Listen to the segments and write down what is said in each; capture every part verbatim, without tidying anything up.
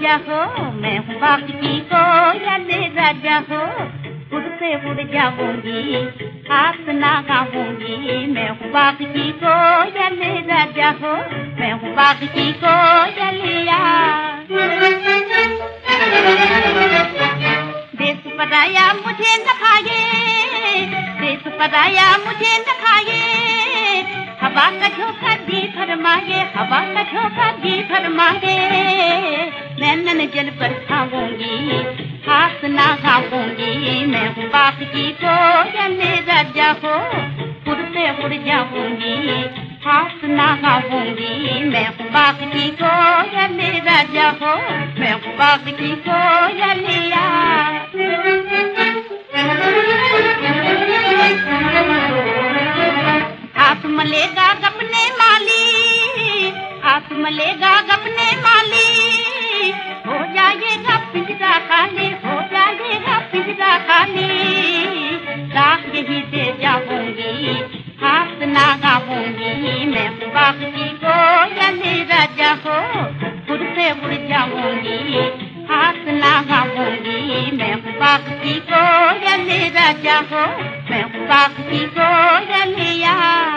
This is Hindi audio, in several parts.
राजा हो, मैं हूँ बाग की कोयल राजा हो। उड़ से उड़ जाऊंगी, हाथ ना गाऊंगी, मैं हूँ बाग की कोयल राजा हो, मैं हूँ बाग की कोयलिया। देश पराया मुझे न खाए, देश पराया मुझे न खाए, हवा का झोंका जी फरमाए, हवा का झोंका जी फरमाए। नैनन जल पर खाऊंगी, हाथ ना खाऊंगी, मैं हूँ बाग की कोयल राजा हो। उड़ से उड़ जाऊंगी, हाथ ना खाऊंगी, मैं हूँ बाग की कोयल राजा हो, मैं हूँ बाग की कोयलिया। हाथ मलेगा गपने माली, हाथ मलेगा गपने माली, हो जाएगा पिंजरा खाली, हो जाएगा पिंजरा खाली। राख यही दे जाऊंगी, हाथ ना गाऊंगी, मैं हूँ बाग की कोयल राजा हो। उड़ से उड़ जाऊंगी, हाथ ना गाऊंगी, मैं हूँ बाग की कोयल राजा हो, मैं हूँ बाग की कोयलिया।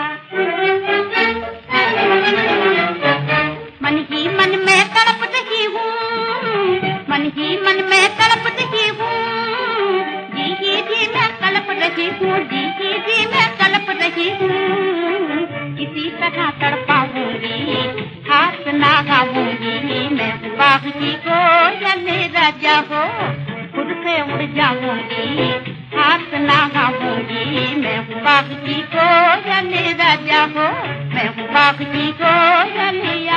मन ही मन में तड़प रही हूँ, मन ही मन में तड़प रही हूँ, जी ही जी मैं तड़प रही हूँ, जी ही जी मैं तड़प रही हूँ। इसी तरह तड़पाऊंगी, हाथ ना गाऊंगी, मैं हूँ बाग की कोयल राजा हो। उड़ से उड़ जाऊंगी, हाथ ना गाऊंगी, मैं हूँ बाग की कोयल राजा हो, मैं हूँ बाग की कोयलिया।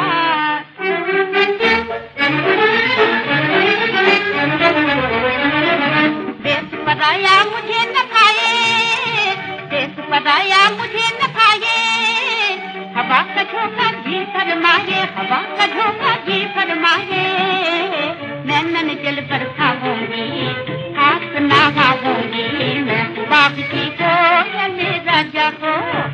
देश पराया मुझे न खाए, देश पराया मुझे न खाए, हवा का झोंका जी फरमाए, हवा का झोंका जी फरमाए। नैनन जल पर खाऊंगी, हाथ ना गाऊंगी, मैं हूँ बाग की कोयल राजा हो।